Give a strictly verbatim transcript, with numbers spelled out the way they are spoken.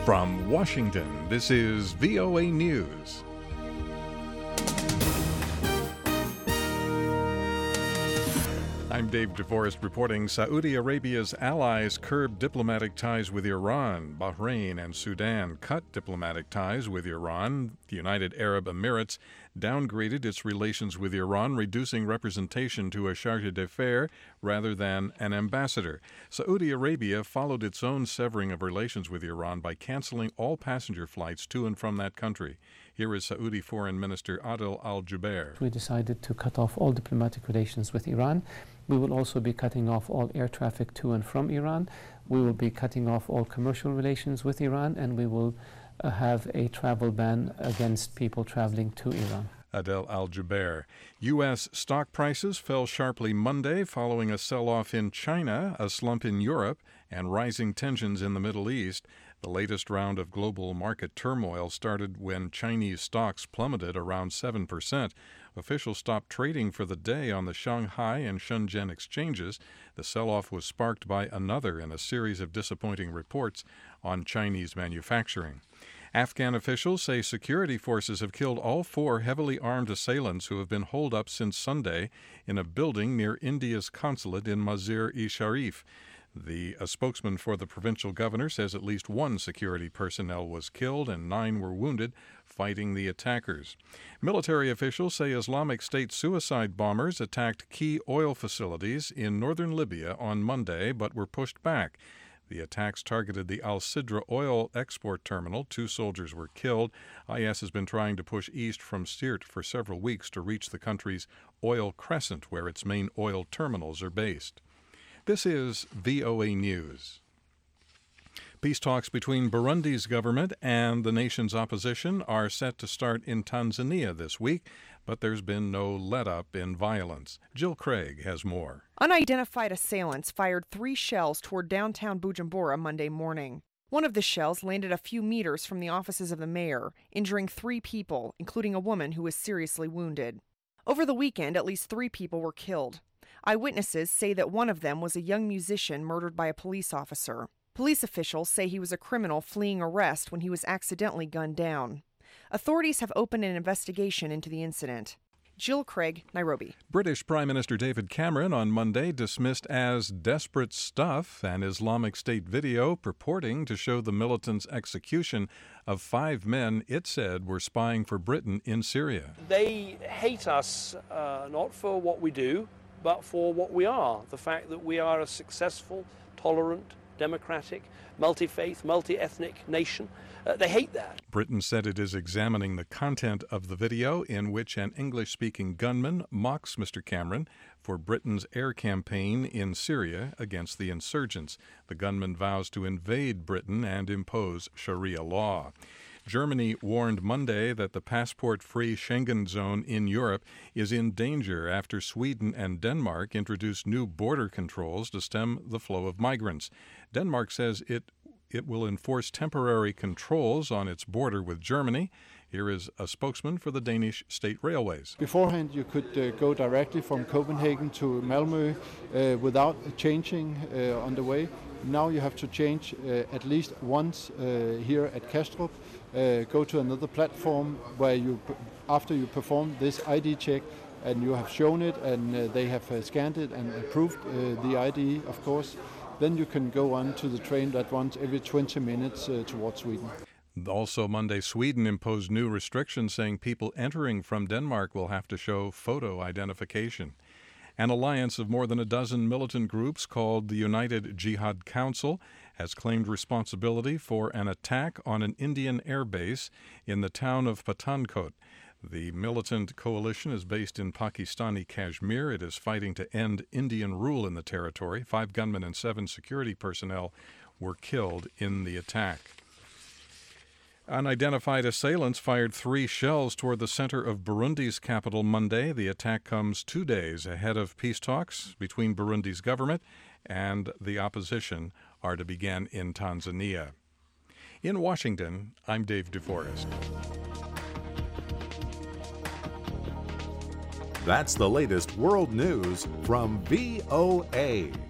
From Washington, this is V O A News. I'm Dave DeForest reporting Saudi Arabia's allies curb diplomatic ties with Iran. Bahrain and Sudan cut diplomatic ties with Iran. The United Arab Emirates downgraded its relations with Iran, reducing representation to a chargé d'affaires rather than an ambassador. Saudi Arabia followed its own severing of relations with Iran by canceling all passenger flights to and from that country. Here is Saudi Foreign Minister Adel Al-Jubeir. We decided to cut off all diplomatic relations with Iran. We will also be cutting off all air traffic to and from Iran. We will be cutting off all commercial relations with Iran, and we will uh, have a travel ban against people traveling to Iran. Adel Al-Jubeir. U S stock prices fell sharply Monday following a sell-off in China, a slump in Europe, and rising tensions in the Middle East. The latest round of global market turmoil started when Chinese stocks plummeted around seven percent. Officials stopped trading for the day on the Shanghai and Shenzhen exchanges. The sell-off was sparked by another in a series of disappointing reports on Chinese manufacturing. Afghan officials say security forces have killed all four heavily armed assailants who have been holed up since Sunday in a building near India's consulate in Mazar-e-Sharif. The a spokesman for the provincial governor says at least one security personnel was killed and nine were wounded fighting the attackers. Military officials say Islamic State suicide bombers attacked key oil facilities in northern Libya on Monday but were pushed back. The attacks targeted the Al-Sidra oil export terminal. Two soldiers were killed. I S has been trying to push east from Sirte for several weeks to reach the country's oil crescent, where its main oil terminals are based. This is V O A News. Peace talks between Burundi's government and the nation's opposition are set to start in Tanzania this week, but there's been no let-up in violence. Jill Craig has more. Unidentified assailants fired three shells toward downtown Bujumbura Monday morning. One of the shells landed a few meters from the offices of the mayor, injuring three people, including a woman who was seriously wounded. Over the weekend, at least three people were killed. Eyewitnesses say that one of them was a young musician murdered by a police officer. Police officials say he was a criminal fleeing arrest when he was accidentally gunned down. Authorities have opened an investigation into the incident. Jill Craig, Nairobi. British Prime Minister David Cameron on Monday dismissed as desperate stuff an Islamic State video purporting to show the militants' execution of five men it said were spying for Britain in Syria. They hate us uh, not for what we do, but for what we are, the fact that we are a successful, tolerant, democratic, multi-faith, multi-ethnic nation. Uh, they hate that. Britain said it is examining the content of the video in which an English-speaking gunman mocks Mister Cameron for Britain's air campaign in Syria against the insurgents. The gunman vows to invade Britain and impose Sharia law. Germany warned Monday that the passport-free Schengen zone in Europe is in danger after Sweden and Denmark introduced new border controls to stem the flow of migrants. Denmark says it it will enforce temporary controls on its border with Germany. Here is a spokesman for the Danish State Railways. Beforehand, you could uh, go directly from Copenhagen to Malmö uh, without changing uh, on the way. Now you have to change uh, at least once uh, here at Kastrup, uh, go to another platform where you, after you perform this I D check, and you have shown it and uh, they have uh, scanned it and approved uh, the I D, of course, then you can go on to the train that runs every twenty minutes uh, towards Sweden. Also Monday, Sweden imposed new restrictions saying people entering from Denmark will have to show photo identification. An alliance of more than a dozen militant groups called the United Jihad Council has claimed responsibility for an attack on an Indian air base in the town of Pathankot. The militant coalition is based in Pakistani Kashmir. It is fighting to end Indian rule in the territory. Five gunmen and seven security personnel were killed in the attack. Unidentified assailants fired three shells toward the center of Burundi's capital Monday. The attack comes two days ahead of peace talks between Burundi's government and the opposition are to begin in Tanzania. In Washington, I'm Dave DeForest. That's the latest world news from V O A.